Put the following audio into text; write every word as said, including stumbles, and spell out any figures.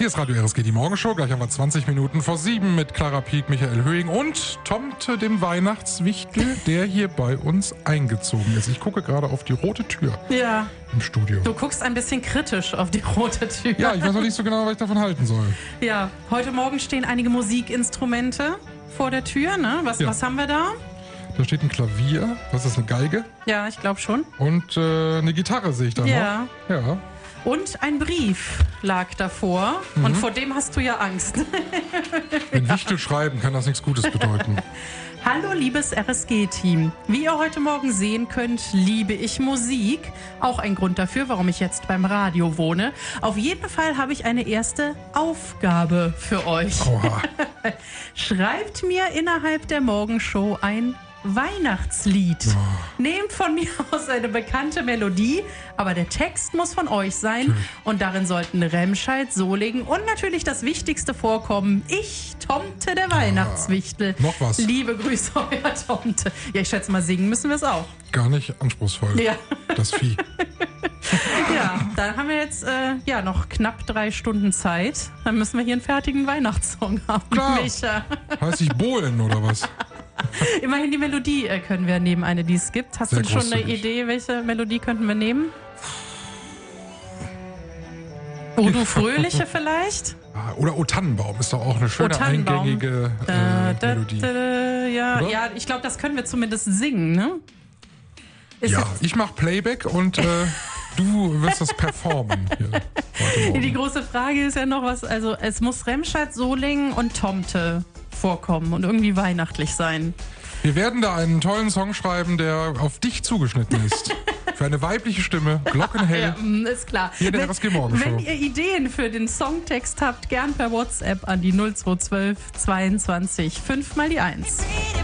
ist Radio R S G, die Morgenshow. Gleich haben wir zwanzig Minuten vor sieben mit Clara Pieck, Michael Höhing und Tomte, dem Weihnachtswichtel, der hier bei uns eingezogen ist. Ich gucke gerade auf die rote Tür ja. im Studio. Du guckst ein bisschen kritisch auf die rote Tür. Ja, ich weiß noch nicht so genau, was ich davon halten soll. Ja, heute Morgen stehen einige Musikinstrumente vor der Tür. Ne? Was, Ja. was haben wir da? Da steht ein Klavier, was ist das, eine Geige? Ja, ich glaube schon. Und äh, eine Gitarre sehe ich da Ja. noch. Ja. Und ein Brief lag davor. Mhm. Und vor dem hast du ja Angst. Wenn Wichtel schreiben, kann das nichts Gutes bedeuten. Hallo liebes R S G-Team. Wie ihr heute Morgen sehen könnt, liebe ich Musik. Auch ein Grund dafür, warum ich jetzt beim Radio wohne. Auf jeden Fall habe ich eine erste Aufgabe für euch. Oha. Schreibt mir innerhalb der Morgenshow ein Weihnachtslied. Oh. Nehmt von mir aus eine bekannte Melodie, aber der Text muss von euch sein. Natürlich. Und darin sollten Remscheid, Solingen und natürlich das Wichtigste vorkommen. Ich, Tomte, der Weihnachtswichtel. Noch was. Liebe Grüße, euer Tomte. Ja, ich schätze mal, singen müssen wir es auch. Gar nicht anspruchsvoll. Ja. Das Vieh. Ja, dann haben wir jetzt äh, ja, noch knapp drei Stunden Zeit. Dann müssen wir hier einen fertigen Weihnachtssong haben, Klar. Micha. Heißt ich Bohlen oder was? Immerhin die Melodie äh, können wir nehmen, eine, die es gibt. Hast Sehr du schon eine großzügig. Idee, welche Melodie könnten wir nehmen? O du Fröhliche vielleicht? Ah, Oder O Tannenbaum ist doch auch eine schöne O Tannenbaum. eingängige äh, Da, da, Melodie. da, da, ja, Oder? ja, ich glaube, das können wir zumindest singen, ne? Ist Ja, jetzt- ich mach Playback und äh, du wirst das performen hier heute Morgen. Die große Frage ist ja noch was, also es muss Remscheid, Solingen und Tomte vorkommen und irgendwie weihnachtlich sein. Wir werden da einen tollen Song schreiben, der auf dich zugeschnitten ist. Für eine weibliche Stimme, glockenhell. Ja, mm, ist klar. Hier in der wenn, R S G Morgenshow. wenn ihr Ideen für den Songtext habt, gern per WhatsApp an die null zwei zwölf zweiundzwanzig fünf mal die eins.